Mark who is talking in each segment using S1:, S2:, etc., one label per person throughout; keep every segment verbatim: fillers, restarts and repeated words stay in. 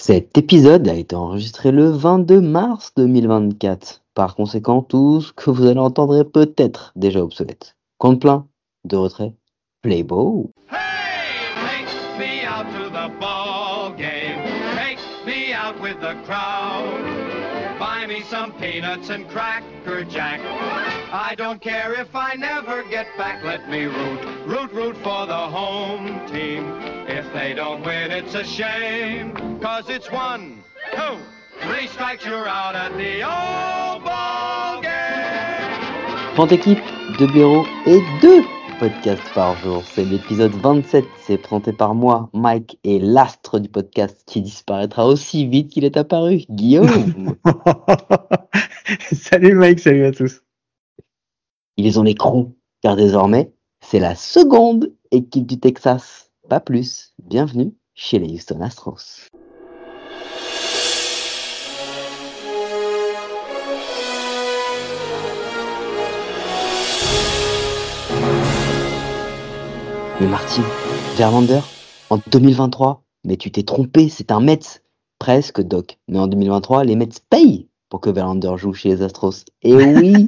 S1: Cet épisode a été enregistré le vingt-deux mars deux mille vingt-quatre. Par conséquent, tout ce que vous allez entendre est peut-être déjà obsolète. Compte plein, de retrait, play ball.
S2: Hey, take me out to the ball game. Take me out with the crowd. Buy me some peanuts and cracker jack. I don't care if I never get back. Let me root, root, root for the home team. If they don't win, it's a shame. Cause it's one, two, three strikes, you're out at the old ball game.
S1: Fantéquipe, deux blaireaux et deux podcasts par jour. C'est l'épisode vingt-sept. C'est présenté par moi, Mike, et l'astre du podcast qui disparaîtra aussi vite qu'il est apparu, Guillaume.
S3: Salut Mike, salut à tous.
S1: Ils ont les crocs, car désormais, c'est la seconde équipe du Texas. Pas plus. Bienvenue chez les Houston Astros. Mais Martin, Verlander, en deux mille vingt-trois, mais tu t'es trompé, c'est un Mets. Presque, Doc. Mais en deux mille vingt-trois, les Mets payent pour que Verlander joue chez les Astros. Et oui,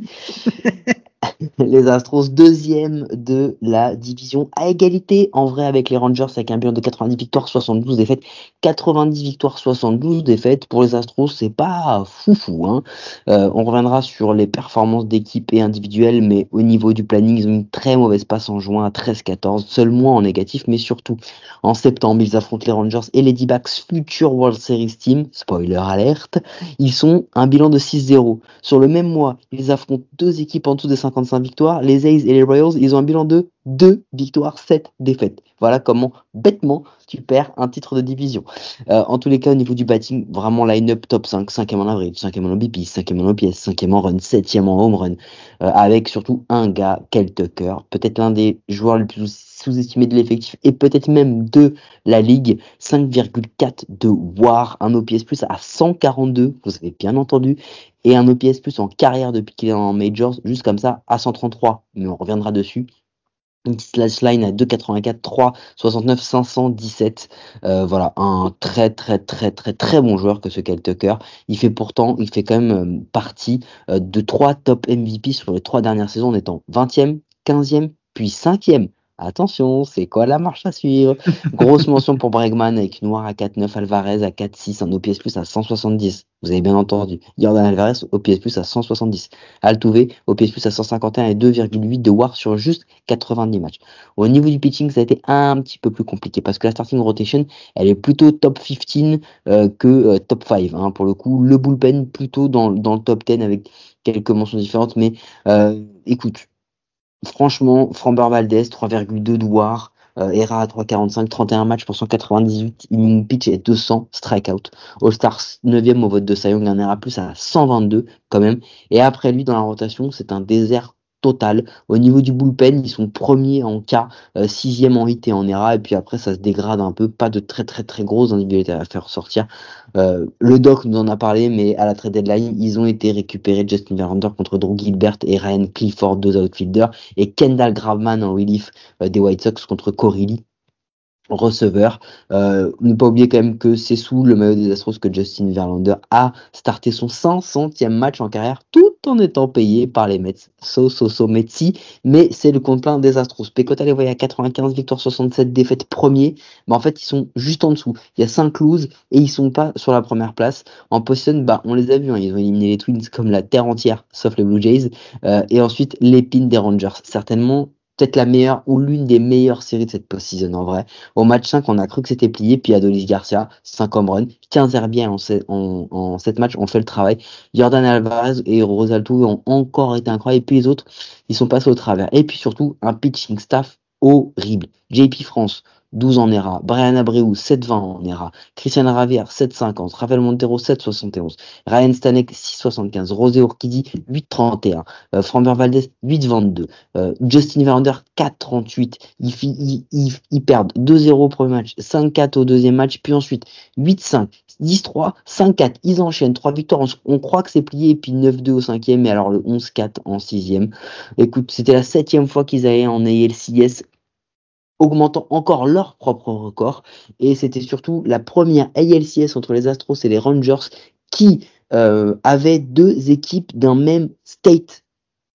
S1: les Astros, deuxième de la division, à égalité en vrai avec les Rangers, avec un bilan de quatre-vingt-dix victoires, soixante-douze défaites. quatre-vingt-dix victoires, soixante-douze défaites. Pour les Astros, c'est pas foufou. Hein. Euh, on reviendra sur les performances d'équipe et individuelles, mais au niveau du planning, ils ont une très mauvaise passe en juin à treize quatorze, seulement en négatif, mais surtout en septembre, ils affrontent les Rangers et les D-backs Future World Series Team, spoiler alerte. Ils sont un bilan de six zéro. Sur le même mois, ils affrontent deux équipes en dessous des cinquante-cinq victoires, les A's et les Royals. Ils ont un bilan de deux victoires, sept défaites. Voilà comment, bêtement, tu perds un titre de division. Euh, en tous les cas, au niveau du batting, vraiment line-up top cinq, cinquième en avril, cinquième en O B P, cinquième en O P S, cinquième en run, septième en home run, euh, avec surtout un gars, Kyle Tucker, peut-être l'un des joueurs les plus sous-estimés de l'effectif et peut-être même de la ligue, cinq virgule quatre de W A R, un O P S plus à cent quarante-deux, vous avez bien entendu, et un O P S plus en carrière depuis qu'il est en Majors, juste comme ça, à cent trente-trois, mais on reviendra dessus. Une slash line à deux quatre-vingt-quatre, trois soixante-neuf, cinq cent dix-sept. Euh, voilà, un très très très très très bon joueur que ce Kyle Tucker. Il fait pourtant, il fait quand même euh, partie euh, de trois top M V P sur les trois dernières saisons en étant vingtième, quinzième, puis cinquième. Attention, c'est quoi la marche à suivre? Grosse mention pour Bregman avec une Noir à quatre neuf, Alvarez à quatre six, un O P S plus à cent soixante-dix. Vous avez bien entendu. Jordan Alvarez, O P S plus à cent soixante-dix. Altuve, O P S plus à cent cinquante et un et deux virgule huit de W A R sur juste quatre-vingt-dix matchs. Au niveau du pitching, ça a été un petit peu plus compliqué parce que la starting rotation, elle est plutôt top quinze euh, que euh, top cinq. Hein, pour le coup, le bullpen plutôt dans, dans le top dix avec quelques mentions différentes. Mais euh, écoute, franchement, Framber Valdez, trois virgule deux de W A R, euh, E R A à trois virgule quarante-cinq, trente et un matchs pour cent quatre-vingt-dix-huit, inning pitch et deux cents strikeouts. All-Stars neuvième au vote de Cy Young, un E R A plus à cent vingt-deux quand même. Et après lui, dans la rotation, c'est un désert total. Au niveau du bullpen, ils sont premiers en K, euh, sixième en hit et en E R A, et puis après ça se dégrade un peu, pas de très très très grosses individualités à faire sortir. Euh, le doc nous en a parlé, mais à la trade deadline, ils ont été récupérés Justin Verlander contre Drew Gilbert et Ryan Clifford, deux outfielders, et Kendall Graveman en relief euh, des White Sox contre Corey Lee, receveur. Euh, ne pas oublier quand même que c'est sous le maillot des Astros que Justin Verlander a starté son cinq centième match en carrière tout en étant payé par les Mets. So, so, so, Metsi. Mais c'est le compte plein des Astros. Pecota les voyait à quatre-vingt-quinze victoires, soixante-sept défaites premiers. Mais en fait, ils sont juste en dessous. Il y a cinq loses et ils sont pas sur la première place. En position, bah, on les a vus. Hein. Ils ont éliminé les Twins comme la terre entière, sauf les Blue Jays. Euh, et ensuite, l'épine des Rangers. Certainement, peut-être la meilleure ou l'une des meilleures séries de cette post-season en vrai. Au match cinq, on a cru que c'était plié, puis Adolis Garcia, cinq home runs, quinze R B I en, en, en sept matchs, ont fait le travail. Jordan Alvarez et Rosalto ont encore été incroyables, et puis les autres, ils sont passés au travers. Et puis surtout, un pitching staff horrible. J P France, douze en E R A, Brian Abreu, sept vingt en E R A, Christian Javier, sept cinquante, Rafael Montero, sept soixante et onze, Ryan Stanek, six soixante-quinze, José Urquidy, huit trente et un, euh, Framber Valdez, huit vingt-deux, euh, Justin Verlander, quatre trente-huit. Ils, ils, ils, ils perdent deux zéro au premier match, cinq quatre au deuxième match, puis ensuite huit cinq, dix trois, cinq quatre. Ils enchaînent, trois victoires, on, on croit que c'est plié, et puis neuf deux au cinquième, mais alors le onze quatre en sixième. Écoute, c'était la septième fois qu'ils allaient en A L C S. augmentant encore leur propre record. Et c'était surtout la première A L C S entre les Astros et les Rangers qui euh, avaient deux équipes d'un même state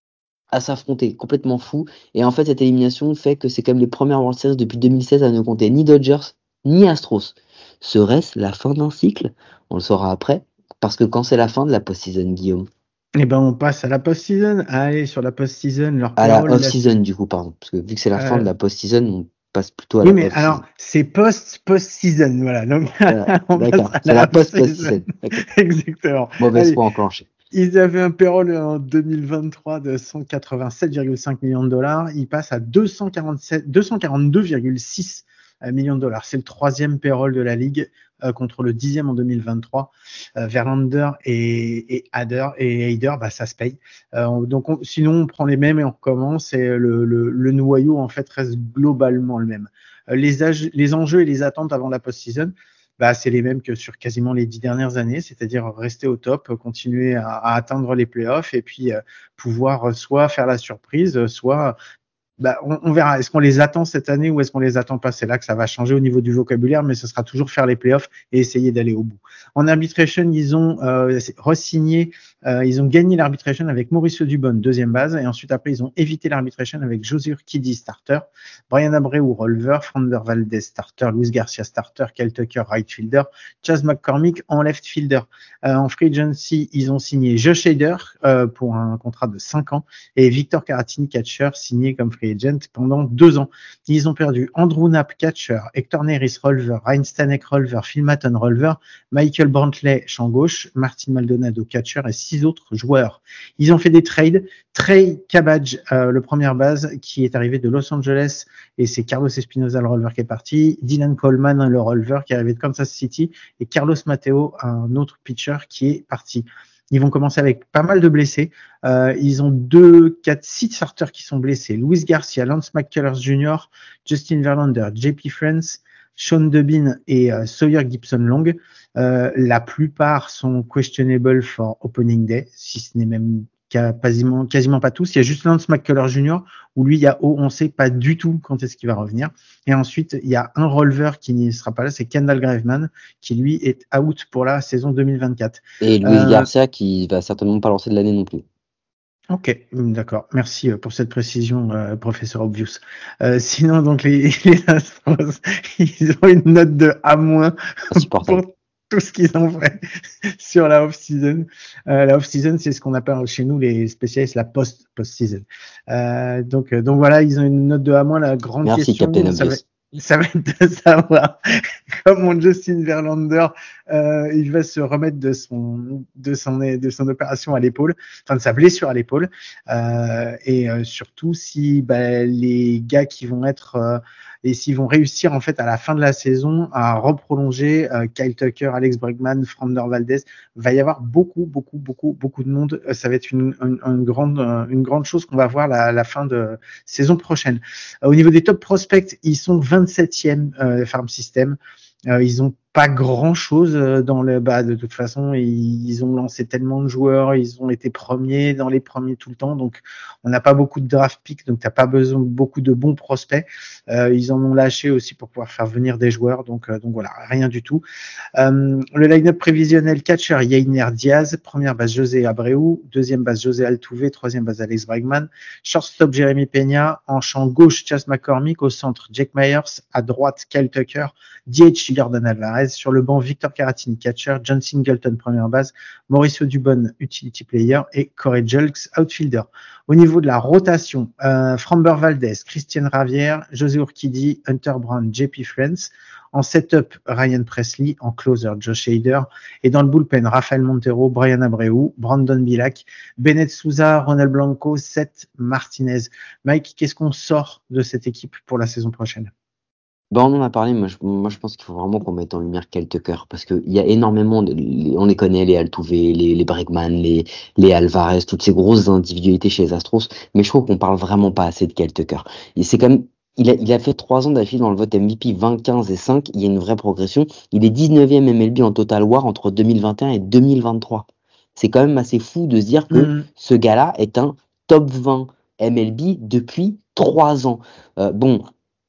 S1: à s'affronter, complètement fou. Et en fait, cette élimination fait que c'est comme les premières World Series depuis deux mille seize à ne compter ni Dodgers ni Astros. Serait-ce la fin d'un cycle? On le saura après, parce que quand c'est la fin de la post-season, Guillaume?
S3: Eh ben, on passe à la post-season. Allez, sur la post-season, leur
S1: À la
S3: payroll. la-
S1: off-season, du coup, pardon. Parce que vu que c'est la fin
S3: euh,
S1: de la post-season, on passe plutôt à
S3: Oui,
S1: la
S3: mais
S1: off-season.
S3: alors, c'est post, post-season, voilà. Donc,
S1: Voilà,
S3: on passe
S1: d'accord,
S3: à
S1: c'est
S3: la
S1: la
S3: off-season.
S1: post-post-season. D'accord.
S3: Exactement.
S1: Mauvaise
S3: Allez,
S1: foi enclenchée.
S3: ils avaient un payroll en deux mille vingt-trois de cent quatre-vingt-sept virgule cinq millions de dollars. Ils passent à deux cent quarante-sept, deux cent quarante-deux virgule six millions de dollars. C'est le troisième payroll de la ligue euh, contre le dixième en deux mille vingt-trois. Euh, Verlander et, et Hader et Hader, bah, ça se paye. Euh, donc, on, sinon, on prend les mêmes et on recommence. Et le, le, le noyau, en fait, reste globalement le même. Euh, les, âges, les enjeux et les attentes avant la post-season, bah, c'est les mêmes que sur quasiment les dix dernières années, c'est-à-dire rester au top, continuer à, à atteindre les playoffs et puis euh, pouvoir soit faire la surprise, soit bah, on, on verra. Est-ce qu'on les attend cette année ou est-ce qu'on les attend pas? C'est là que ça va changer au niveau du vocabulaire, mais ce sera toujours faire les playoffs et essayer d'aller au bout. En arbitration, ils ont euh, re-signé, euh, ils ont gagné l'arbitration avec Mauricio Dubon, deuxième base, et ensuite après ils ont évité l'arbitration avec José Urquidy, starter, Brian Abreu, releveur, Framber Valdez, starter, Luis Garcia, starter, Kyle Tucker, right fielder, Chas McCormick en left fielder. Euh, en free agency, ils ont signé Josh Hader euh, pour un contrat de cinq ans et Victor Caratini, catcher, signé comme free agent pendant deux ans. Ils ont perdu Andrew Knapp, catcher, Hector Neris, releveur, Ryan Stanek, releveur, Phil Maton, releveur, Michael Brantley, champ gauche, Martin Maldonado, catcher et six autres joueurs. Ils ont fait des trades. Trey Cabbage, euh, le première base, qui est arrivé de Los Angeles, et c'est Carlos Espinosa, le releveur, qui est parti. Dylan Coleman, le releveur, qui est arrivé de Kansas City, et Carlos Mateo, un autre pitcher, qui est parti. Ils vont commencer avec pas mal de blessés. Euh, ils ont deux, quatre, six starters qui sont blessés. Luis Garcia, Lance McCullers junior, Justin Verlander, J P France, Sean Dubin et euh, Sawyer Gibson Long. Euh, la plupart sont questionable for opening day, si ce n'est même quasiment, quasiment pas tous. Il y a juste Lance McCullers junior où lui, il y a, oh, on ne sait pas du tout quand est-ce qu'il va revenir. Et ensuite, il y a un releveur qui n'y sera pas là, c'est Kendall Graveman, qui lui est out pour la saison deux mille vingt-quatre.
S1: Et Luis euh... Garcia qui va certainement pas lancer de l'année non plus.
S3: Ok, d'accord. Merci pour cette précision, euh, professeur Obvious. Euh, sinon, donc les, les Astros, ils ont une note de A- pour tout ce qu'ils ont fait sur la off-season. Euh, la off-season, c'est ce qu'on appelle chez nous les spécialistes la post post-season. Euh, donc, donc voilà, ils ont une note de A-. La grande
S1: Merci,
S3: question,
S1: Captain
S3: ça va,
S1: Obvious.
S3: ça va être de savoir comment mon Justin Verlander, euh, il va se remettre de son, de son, de son opération à l'épaule, enfin de sa blessure à l'épaule, euh, et euh, surtout si bah, les gars qui vont être euh, et s'ils vont réussir en fait à la fin de la saison à reprolonger euh, Kyle Tucker, Alex Bregman, Framber Valdez, va y avoir beaucoup, beaucoup, beaucoup, beaucoup de monde. Ça va être une, une, une grande, une grande chose qu'on va voir à la, la fin de saison prochaine. Au niveau des top prospects, ils sont vingt-septième euh, Farm System. Euh, ils ont pas grand chose dans le bah de toute façon ils, ils ont lancé tellement de joueurs, ils ont été premiers dans les premiers tout le temps, donc on n'a pas beaucoup de draft picks, donc t'as pas besoin de beaucoup de bons prospects. Euh, ils en ont lâché aussi pour pouvoir faire venir des joueurs, donc euh, donc voilà, rien du tout. Euh, le line-up prévisionnel: catcher Yainer Diaz, première base José Abreu, deuxième base José Altuve, troisième base Alex Bregman, shortstop Jeremy Peña, en champ gauche Chas McCormick, au centre Jake Myers, à droite Kyle Tucker, D H Jordan Alvarez, sur le banc Victor Caratini, catcher, John Singleton, première base, Mauricio Dubon, utility player, et Corey Julks, outfielder. Au niveau de la rotation, euh, Framber Valdez, Christian Javier, José Urquidy, Hunter Brown, J P France. En setup, Ryan Presley. En closer, Josh Hader. Et dans le bullpen, Rafael Montero, Brian Abreu, Brandon Bilak, Bennett Souza, Ronald Blanco, Seth Martinez. Mike, qu'est-ce qu'on sort de cette équipe pour la saison prochaine?
S1: Bah on en a parlé, moi je, moi, je pense qu'il faut vraiment qu'on mette en lumière Kyle Tucker, parce qu'il y a énormément, de, les, on les connaît, les Altuve, les, les Bregman, les, les Alvarez, toutes ces grosses individualités chez les Astros, mais je trouve qu'on parle vraiment pas assez de Kyle Tucker. Et c'est quand même, il a, il a fait trois ans d'affilée dans le vote M V P, vingt, quinze et cinq, il y a une vraie progression. Il est dix-neuvième M L B en Total W A R entre deux mille vingt et un et deux mille vingt-trois. C'est quand même assez fou de se dire que mmh. ce gars-là est un top vingt M L B depuis trois ans. Euh, bon,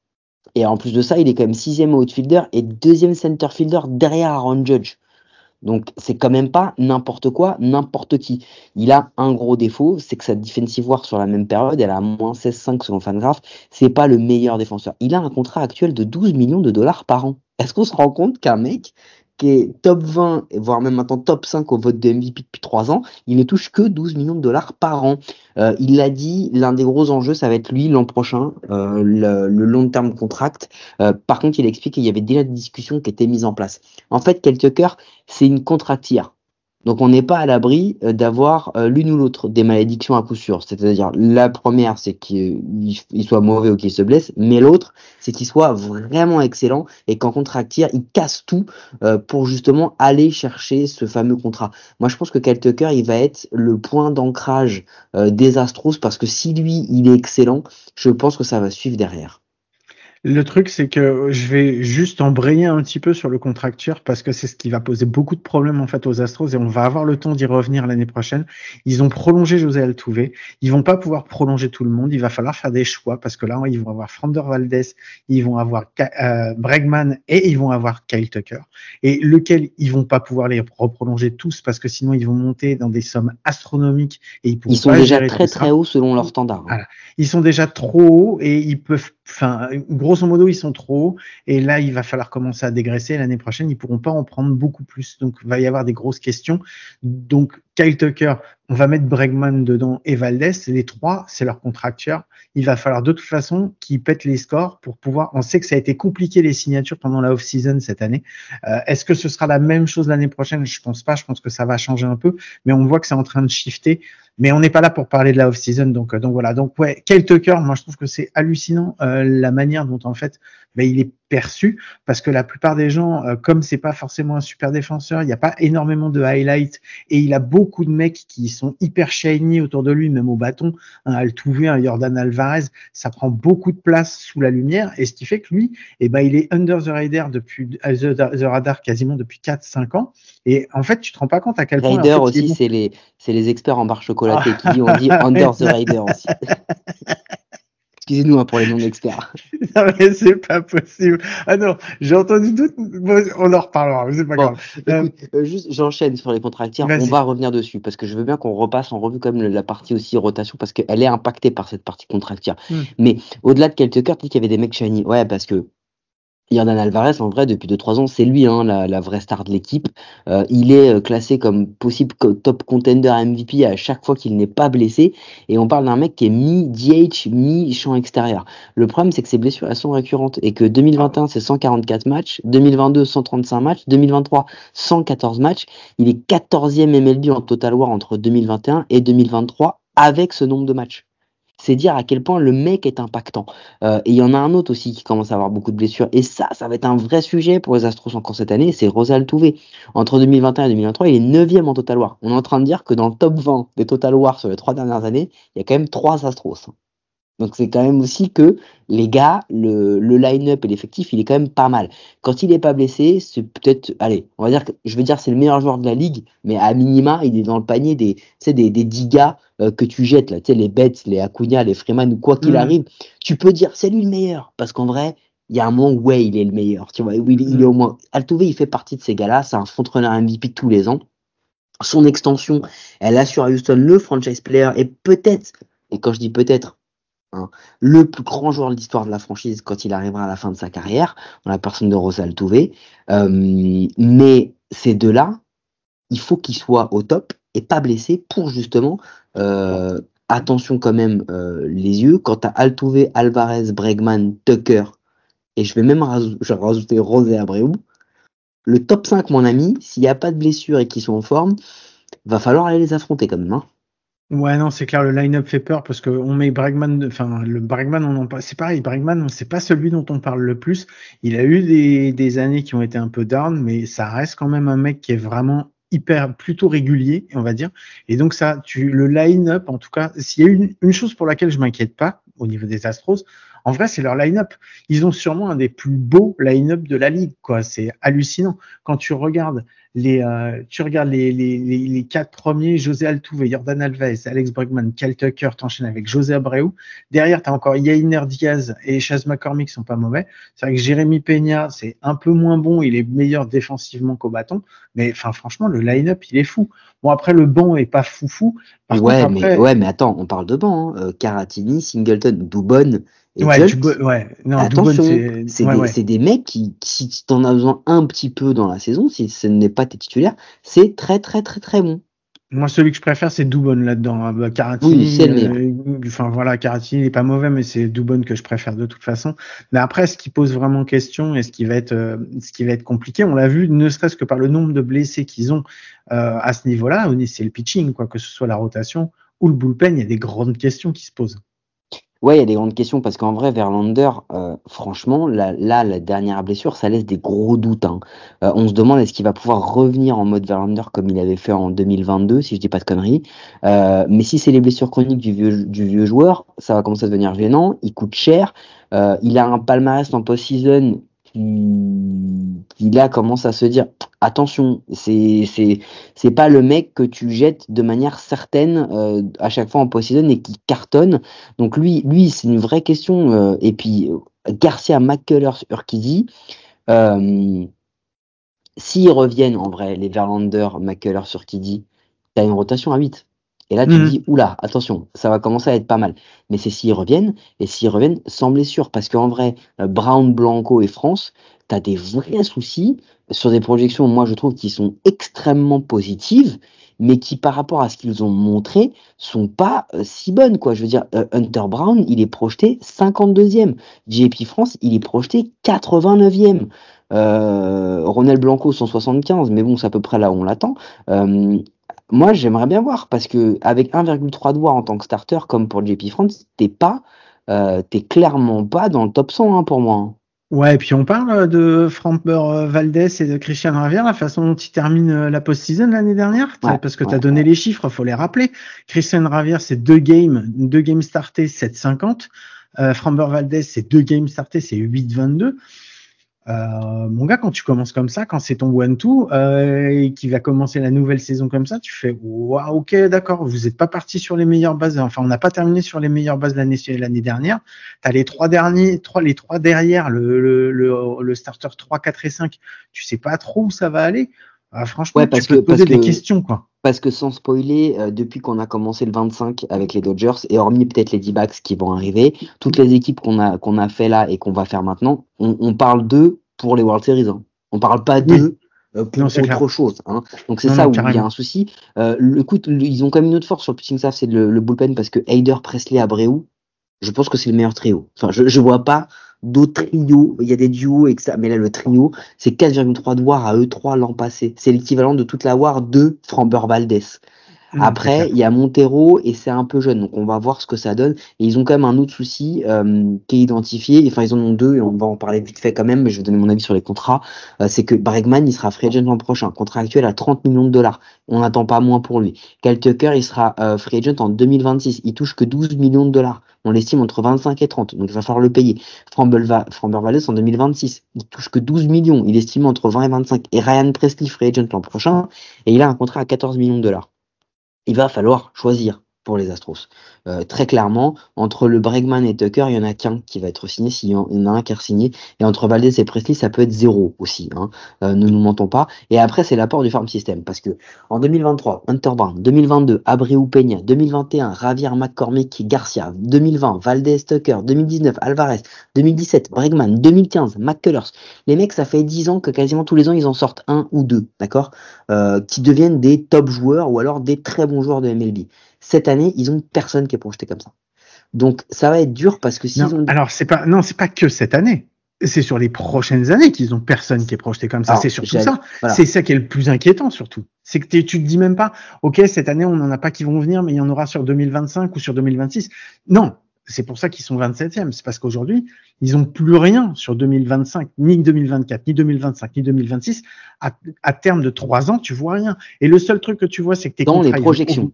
S1: Et en plus de ça, il est quand même sixième outfielder et deuxième center fielder derrière Aaron Judge. Donc c'est quand même pas n'importe quoi, n'importe qui. Il a un gros défaut, c'est que sa defensive war sur la même période, elle a à moins seize virgule cinq selon Fangraph. C'est pas le meilleur défenseur. Il a un contrat actuel de douze millions de dollars par an. Est-ce qu'on se rend compte qu'un mec qui est top vingt, voire même maintenant top cinq au vote de M V P depuis trois ans, il ne touche que douze millions de dollars par an. Euh, il l'a dit, l'un des gros enjeux, ça va être lui l'an prochain, euh, le, le long term contract. Euh, par contre, il explique qu'il y avait déjà des discussions qui étaient mises en place. En fait, Kyle Tucker, c'est une contractière. Donc on n'est pas à l'abri euh, d'avoir euh, l'une ou l'autre des malédictions à coup sûr. C'est-à-dire la première, c'est qu'il il soit mauvais ou qu'il se blesse, mais l'autre, c'est qu'il soit vraiment excellent et qu'en contractière, il casse tout euh, pour justement aller chercher ce fameux contrat. Moi, je pense que Kyle Tucker, il va être le point d'ancrage euh, des Astros parce que si lui, il est excellent, je pense que ça va suivre derrière.
S3: Le truc, c'est que je vais juste embrayer un petit peu sur le contracteur parce que c'est ce qui va poser beaucoup de problèmes en fait aux Astros et on va avoir le temps d'y revenir l'année prochaine. Ils ont prolongé José Altuve. Ils vont pas pouvoir prolonger tout le monde. Il va falloir faire des choix parce que là, ils vont avoir Frander Valdez, ils vont avoir euh, Bregman et ils vont avoir Kyle Tucker. Et lequel ils vont pas pouvoir les reprolonger tous parce que sinon ils vont monter dans des sommes astronomiques et ils pourront
S1: Ils sont
S3: pas
S1: déjà
S3: gérer
S1: très
S3: tout ça.
S1: très hauts selon leurs standards.
S3: Voilà. Ils sont déjà trop hauts et ils peuvent, enfin, grosso modo, ils sont trop hauts. Et là, il va falloir commencer à dégraisser. L'année prochaine, ils pourront pas en prendre beaucoup plus. Donc, il va y avoir des grosses questions. Donc, Kyle Tucker, on va mettre Bregman dedans et Valdez. Les trois, c'est leur contracteur. Il va falloir de toute façon qu'ils pètent les scores pour pouvoir. On sait que ça a été compliqué les signatures pendant la off-season cette année. Euh, est-ce que ce sera la même chose l'année prochaine? Je pense pas. Je pense que ça va changer un peu, mais on voit que c'est en train de shifter. Mais on n'est pas là pour parler de la off-season, donc donc voilà. Donc ouais, Kyle Tucker, moi je trouve que c'est hallucinant euh, la manière dont en fait ben, il est perçu, parce que la plupart des gens, euh, comme c'est pas forcément un super défenseur, il n'y a pas énormément de highlights et il a beaucoup de mecs qui sont hyper shiny autour de lui, même au bâton. Un Altuve, un Yordan Alvarez, ça prend beaucoup de place sous la lumière et ce qui fait que lui, eh ben il est under the radar depuis the, the radar quasiment depuis quatre cinq ans. Et en fait, tu te rends pas compte à quel point
S1: Raider
S3: en fait,
S1: aussi,
S3: bon.
S1: c'est les, c'est les experts en barre chocolatée qui dit, on dit under the Raider aussi. Excusez-nous hein, pour les non-experts.
S3: Non mais c'est pas possible. Ah non, j'ai entendu d'autres. Bon, on en reparlera, mais c'est pas
S1: Bon,
S3: grave.
S1: écoute, euh, juste, j'enchaîne sur les contractières. On
S3: Vas-y.
S1: va revenir dessus parce que je veux bien qu'on repasse en revue quand même la partie aussi rotation parce qu'elle est impactée par cette partie contractière.
S3: Hmm.
S1: Mais au-delà de Kyle Tucker, tu dis qu'il y avait des mecs shiny. Ouais, parce que Yordan Alvarez, en vrai, depuis deux trois ans, c'est lui hein, la, la vraie star de l'équipe. Euh, il est euh, classé comme possible co- top contender M V P à chaque fois qu'il n'est pas blessé. Et on parle d'un mec qui est mi-D H, mi-champ extérieur. Le problème, c'est que ses blessures, elles sont récurrentes. Et que deux mille vingt et un, c'est cent quarante-quatre matchs. deux mille vingt-deux, cent trente-cinq matchs. deux mille vingt-trois, cent quatorze matchs. Il est quatorzième M L B en total war entre deux mille vingt et un et deux mille vingt-trois avec ce nombre de matchs. C'est dire à quel point le mec est impactant. Euh, et il y en a un autre aussi qui commence à avoir beaucoup de blessures. Et ça, ça va être un vrai sujet pour les Astros encore cette année, c'est José Altuve. Entre deux mille vingt et un et deux mille vingt-trois, il est neuvième en Total War. On est en train de dire que dans le top vingt des Total War sur les trois dernières années, il y a quand même trois Astros. Donc c'est quand même aussi que les gars, le, le line-up et l'effectif, il est quand même pas mal. Quand il est pas blessé, c'est peut-être, allez, on va dire que, je veux dire, c'est le meilleur joueur de la ligue, mais à minima, il est dans le panier des, tu sais, des, des dix gars euh, que tu jettes, là, tu sais, les Betts, les Acuna, les Freeman, ou quoi qu'il
S3: Mmh.
S1: arrive, tu peux dire, c'est lui le meilleur, parce qu'en vrai, il y a un moment où, ouais, il est le meilleur, tu vois, où il, il est au moins, Altuve, il fait partie de ces gars-là, c'est un frontrunner M V P tous les ans. Son extension, elle assure à Houston le franchise player, et peut-être, et quand je dis peut-être, Hein, le plus grand joueur de l'histoire de la franchise quand il arrivera à la fin de sa carrière, dans la personne de José Altuve. Euh, mais ces deux-là, il faut qu'ils soient au top et pas blessés pour justement, euh, attention quand même euh, les yeux, quant à Altuve, Alvarez, Bregman, Tucker, et je vais même rajouter, je vais rajouter José Abreu, le top cinq, mon ami, s'il n'y a pas de blessures et qu'ils sont en forme, va falloir aller les affronter quand même. Hein.
S3: Ouais, non, c'est clair, le line-up fait peur parce que on met Bregman, enfin, le Bregman, on en parle, c'est pareil, Bregman, c'est pas celui dont on parle le plus. Il a eu des, des années qui ont été un peu down, mais ça reste quand même un mec qui est vraiment hyper, plutôt régulier, on va dire. Et donc ça, tu, le line-up, en tout cas, s'il y a une, une chose pour laquelle je m'inquiète pas au niveau des Astros, En vrai, c'est leur line-up. Ils ont sûrement un des plus beaux line-up de la ligue, quoi. C'est hallucinant. Quand tu regardes les, euh, tu regardes les, les, les, les quatre premiers, José Altuve, Jordan Alvarez, Alex Bregman, Kyle Tucker, t'enchaînes avec José Abreu. Derrière, t'as encore Yainer Diaz et Chas McCormick qui sont pas mauvais. C'est vrai que Jérémy Peña, c'est un peu moins bon. Il est meilleur défensivement qu'au bâton. Mais, enfin, franchement, le line-up, il est fou. Bon, après, le banc est pas foufou. Par
S1: Ouais,
S3: contre,
S1: mais
S3: après,
S1: ouais, mais attends, on parle de banc, hein. Euh, Caratini, Singleton, Dubon et
S3: ouais,
S1: Judge.
S3: du, ouais, non, Dubon,
S1: Attention,
S3: c'est,
S1: c'est
S3: ouais,
S1: des,
S3: ouais.
S1: c'est des mecs qui, qui, si t'en as besoin un petit peu dans la saison, si ce n'est pas tes titulaires, c'est très, très, très, très bon.
S3: Moi, celui que je préfère, c'est Dubon là-dedans. Ah, bah,
S1: Oui,
S3: Caratini,
S1: c'est le meilleur.
S3: euh, enfin voilà, Caratini n'est pas mauvais, mais c'est Dubon que je préfère de toute façon. Mais après, ce qui pose vraiment question et ce qui va être, euh, ce qui va être compliqué, on l'a vu, ne serait-ce que par le nombre de blessés qu'ils ont euh, à ce niveau-là, c'est le pitching, quoi, que ce soit la rotation ou le bullpen, il y a des grandes questions qui se posent.
S1: Ouais, il y a des grandes questions parce qu'en vrai, Verlander, euh, franchement, là, là, la dernière blessure, ça laisse des gros doutes, hein. Euh, on se demande est-ce qu'il va pouvoir revenir en mode Verlander comme il avait fait en deux mille vingt-deux, si je dis pas de conneries. Euh, mais si c'est les blessures chroniques du vieux, du vieux joueur, ça va commencer à devenir gênant. Il coûte cher. Euh, il a un palmarès en post-season qui, qui là commence à se dire attention, c'est c'est c'est pas le mec que tu jettes de manière certaine euh, à chaque fois en post-season et qui cartonne. Donc lui, lui, c'est une vraie question. euh, et puis euh, Garcia, McCullers, Urquidy, euh, s'ils reviennent en vrai, les Verlander, McCullers, Urquidy, t'as une rotation à huit. Et là, tu te dis,
S3: Mhm.
S1: oula, attention, ça va commencer à être pas mal. Mais c'est s'ils reviennent, et s'ils reviennent sans blessure. Parce qu'en vrai, euh, Brown, Blanco et France, t'as des vrais soucis sur des projections, moi, je trouve, qui sont extrêmement positives, mais qui, par rapport à ce qu'ils ont montré, sont pas euh, si bonnes, quoi. Je veux dire, euh, Hunter Brown, il est projeté cinquante-deuxième. J P France, il est projeté quatre-vingt-neuvième. Euh, Ronald Blanco, cent soixante-quinze, mais bon, c'est à peu près là où on l'attend. Euh, Moi, j'aimerais bien voir parce que avec un virgule trois de W A R en tant que starter, comme pour J P France, t'es pas, euh, t'es clairement pas dans le top cent, hein, pour moi, hein.
S3: Ouais, et puis on parle de Framber euh, Valdez et de Christian Javier, la façon dont ils terminent euh, la post-season l'année dernière,
S1: Ouais,
S3: parce que tu
S1: ouais,
S3: as donné
S1: ouais.
S3: les chiffres, faut les rappeler. Christian Javier, c'est deux games, deux games startés, sept cinquante. Euh, Framber Valdez, c'est deux games startés, c'est huit vingt-deux. Euh, mon gars, quand tu commences comme ça, quand c'est ton one-two euh, et qui va commencer la nouvelle saison comme ça, tu fais waouh, ok, d'accord, vous n'êtes pas parti sur les meilleures bases. Enfin, on n'a pas terminé sur les meilleures bases l'année l'année dernière. T'as les trois derniers, trois les trois derrière, le le, le, le starter trois, quatre et cinq. Tu sais pas trop où ça va aller. Euh, franchement,
S1: Ouais,
S3: tu
S1: parce
S3: peux
S1: que
S3: te
S1: parce
S3: poser des
S1: que
S3: questions, quoi.
S1: parce que sans spoiler, euh, depuis qu'on a commencé le vingt-cinq avec les Dodgers et hormis peut-être les D-backs qui vont arriver, toutes les équipes qu'on a qu'on a fait là et qu'on va faire maintenant, on, on parle d'eux pour les World Series, hein. On parle pas
S3: Oui,
S1: d'eux euh,
S3: non,
S1: pour
S3: c'est clair.
S1: autre chose, hein. Donc c'est
S3: Non,
S1: ça
S3: non,
S1: où il y a
S3: carrément.
S1: un souci. Euh, le- écoute, le- ils ont quand même une autre force sur le pitching staff, c'est le, le bullpen parce que Heider, Presley, Abreu, je pense que c'est le meilleur trio. Enfin, je, je vois pas d'autres trios. Il y a des duos et que ça, mais là, le trio, c'est quatre virgule trois de W A R à eux trois l'an passé. C'est l'équivalent de toute la W A R de Framber Valdez.
S3: Hum, c'est
S1: Après,
S3: clair.
S1: il y a Montero et c'est un peu jeune, donc on va voir ce que ça donne. Et ils ont quand même un autre souci euh, qui est identifié. Enfin, ils en ont deux et on va en parler vite fait quand même, mais je vais donner mon avis sur les contrats. Euh, c'est que Bregman, il sera free agent l'an prochain, contrat actuel à trente millions de dollars. On n'attend pas moins pour lui. Kyle Tucker, il sera euh, free agent en deux mille vingt-six. Il touche que douze millions de dollars. On l'estime entre vingt-cinq et trente, donc il va falloir le payer. Framber Valdez en deux mille vingt-six, il touche que douze millions. Il estime entre vingt et vingt-cinq. Et Ryan Presley, free agent l'an prochain, et il a un contrat à quatorze millions de dollars. Il va falloir choisir pour les Astros. Euh, très clairement, entre le Bregman et Tucker, il y en a qu'un qui va être signé, s'il y en a un qui est signé. Et entre Valdez et Presley, ça peut être zéro aussi, hein. Euh, ne nous mentons pas. Et après, c'est l'apport du farm system. Parce que en deux mille vingt-trois, Hunter Brown, deux mille vingt-deux, Abreu Peña, deux mille vingt et un, Javier McCormick Garcia, deux mille vingt, Valdez Tucker, deux mille dix-neuf, Alvarez, deux mille dix-sept, Bregman, deux mille quinze, McCullers. Les mecs, ça fait dix ans que quasiment tous les ans, ils en sortent un ou deux, d'accord, euh, qui deviennent des top joueurs ou alors des très bons joueurs de M L B. Cette année, ils ont personne qui est projeté comme ça. Donc, ça va être dur parce que
S3: Non,
S1: s'ils ont...
S3: alors c'est pas, non, c'est pas que cette année. C'est sur les prochaines années qu'ils ont personne qui est projeté comme ça. C'est
S1: Alors,
S3: surtout
S1: j'allais...
S3: ça.
S1: Voilà.
S3: C'est ça qui est le plus inquiétant surtout. C'est que t'es- tu te dis même pas, ok, cette année on n'en a pas qui vont venir, mais il y en aura sur deux mille vingt-cinq ou sur deux mille vingt-six. Non, c'est pour ça qu'ils sont vingt-septième. C'est parce qu'aujourd'hui ils ont plus rien sur deux mille vingt-cinq, ni deux mille vingt-quatre, ni deux mille vingt-cinq, ni deux mille vingt-six. À, à terme de trois ans, tu vois rien. Et le seul truc que tu vois, c'est que tes
S1: Dans les
S3: contrats, ils vont
S1: projections.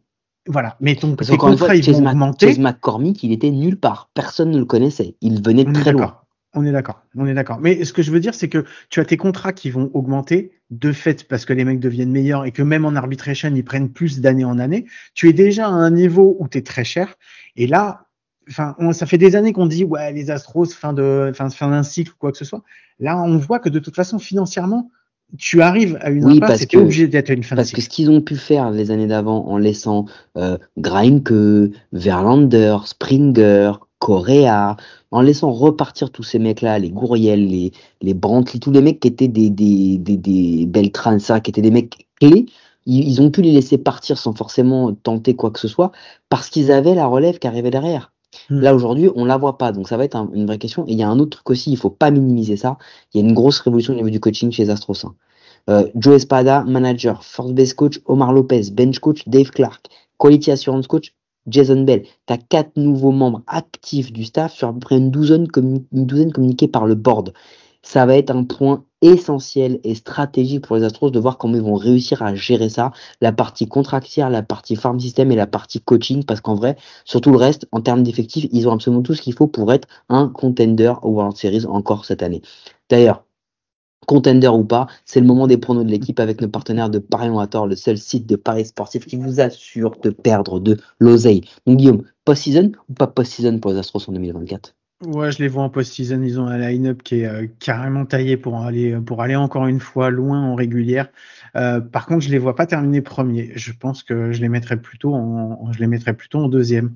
S3: Voilà, mais ton
S1: Parce
S3: tes
S1: qu'encore une fois,
S3: contrats, ils
S1: Chase,
S3: vont
S1: Mac-
S3: augmenter.
S1: Chase McCormick, il était nulle part. Personne ne le connaissait. Il venait de
S3: On est
S1: très loin.
S3: d'accord. On est d'accord. On est d'accord. Mais ce que je veux dire, c'est que tu as tes contrats qui vont augmenter de fait parce que les mecs deviennent meilleurs et que même en arbitration, ils prennent plus d'année en année. Tu es déjà à un niveau où tu es très cher. Et là, enfin, on- ça fait des années qu'on dit, ouais, les Astros, fin de, fin, fin d'un cycle ou quoi que ce soit. Là, on voit que de toute façon, financièrement, tu arrives à une
S1: Oui,
S3: impasse
S1: parce
S3: et tu es
S1: que,
S3: obligé d'être à une fin de
S1: parce que
S3: cycle.
S1: ce qu'ils ont pu faire les années d'avant en laissant euh, Greinke, Verlander, Springer, Correa, en laissant repartir tous ces mecs-là, les Gurriel, les, les Brantley, tous les mecs qui étaient des, des, des, des Beltran, ça, qui étaient des mecs clés, ils, ils ont pu les laisser partir sans forcément tenter quoi que ce soit, parce qu'ils avaient la relève qui arrivait derrière.
S3: Hmm.
S1: Là, aujourd'hui, on la voit pas, donc ça va être un- une vraie question. Et il y a un autre truc aussi, il faut pas minimiser ça. Il y a une grosse révolution au niveau du coaching chez les Astros. hein. Euh, Joe Espada, manager, first base coach, Omar Lopez, bench coach, Dave Clark, quality assurance coach, Jason Bell. Tu as quatre nouveaux membres actifs du staff sur à peu près une douzaine, commu- une douzaine communiqués par le board. Ça va être un point essentiel et stratégique pour les Astros de voir comment ils vont réussir à gérer ça, la partie contractière, la partie farm system et la partie coaching, parce qu'en vrai, sur tout le reste, en termes d'effectifs, ils ont absolument tout ce qu'il faut pour être un contender au World Series encore cette année. D'ailleurs, contender ou pas, c'est le moment des pronos de l'équipe avec nos partenaires de Paris Novator, le seul site de paris sportif qui vous assure de perdre de l'oseille. Donc Guillaume, post-season ou pas post-season pour les Astros en deux mille vingt-quatre?
S3: Ouais, je les vois en post-season. Ils ont un line-up qui est euh, carrément taillé pour aller, pour aller encore une fois loin en régulière. Euh, par contre, je les vois pas terminer premier. Je pense que je les mettrais plutôt en, je les mettrais plutôt en deuxième.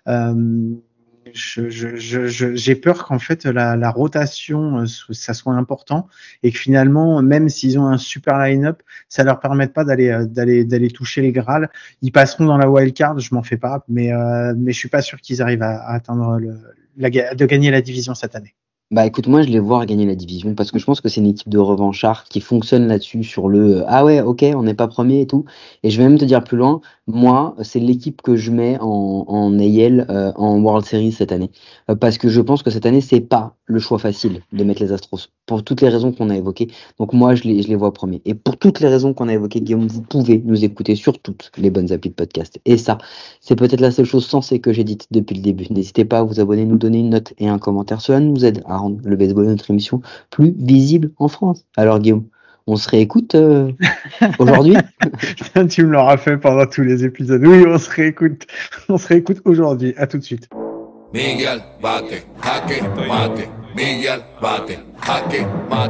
S3: Euh, je, je, je, je- j'ai peur qu'en fait la, la rotation, euh, so- ça soit important et que finalement, même s'ils ont un super line-up, ça leur permette pas d'aller, euh, d'aller, d'aller toucher les Graals. Ils passeront dans la wild card, je m'en fais pas, mais, euh, mais je suis pas sûr qu'ils arrivent à, à atteindre le, la, ga- de gagner la division cette année.
S1: Bah écoute, moi je les vois gagner la division parce que je pense que c'est une équipe de revanchards qui fonctionne là-dessus sur le euh, ah ouais, ok, on n'est pas premier et tout. Et je vais même te dire plus loin, moi c'est l'équipe que je mets en, en A L euh, en World Series cette année. Euh, parce que je pense que cette année c'est pas le choix facile de mettre les Astros pour toutes les raisons qu'on a évoquées. Donc moi je les, je les vois premiers. Et pour toutes les raisons qu'on a évoquées, Guillaume, vous pouvez nous écouter sur toutes les bonnes applis de podcast. Et ça, c'est peut-être la seule chose sensée que j'ai dite depuis le début. N'hésitez pas à vous abonner, nous donner une note et un commentaire. Cela nous aide à rendre le baseball de notre émission plus visible en France. Alors Guillaume, on se réécoute euh, aujourd'hui?
S3: Tu me l'auras fait pendant tous les épisodes. Oui, on se réécoute. On se réécoute aujourd'hui. À tout de suite.
S4: Miguel bate, jaque mate. Miguel bate, jaque mate.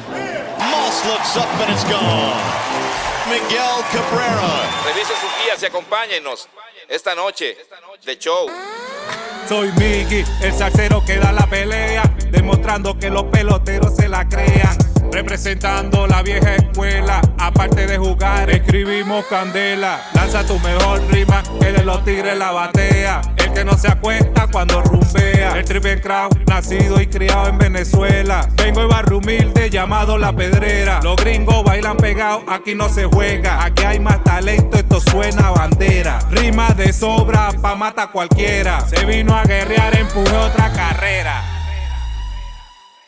S5: Moss looks up and it's gone. Miguel Cabrera.
S6: Revise sus guías y acompáñenos esta noche de show.
S7: Soy Miggy, el salsero que da la pelea, demostrando que los peloteros se la crean. Representando la vieja escuela, aparte de jugar, escribimos candela. Lanza tu mejor rima, que de los tigres la batea. El que no se acuesta cuando rumbea. El Triple Crown, nacido y criado en Venezuela. Vengo de barrio humilde llamado La Pedrera. Los gringos bailan pegados, aquí no se juega. Aquí hay más talento, esto suena a bandera. Rima de sobra, pa' mata cualquiera. Se vino a guerrear, empujó otra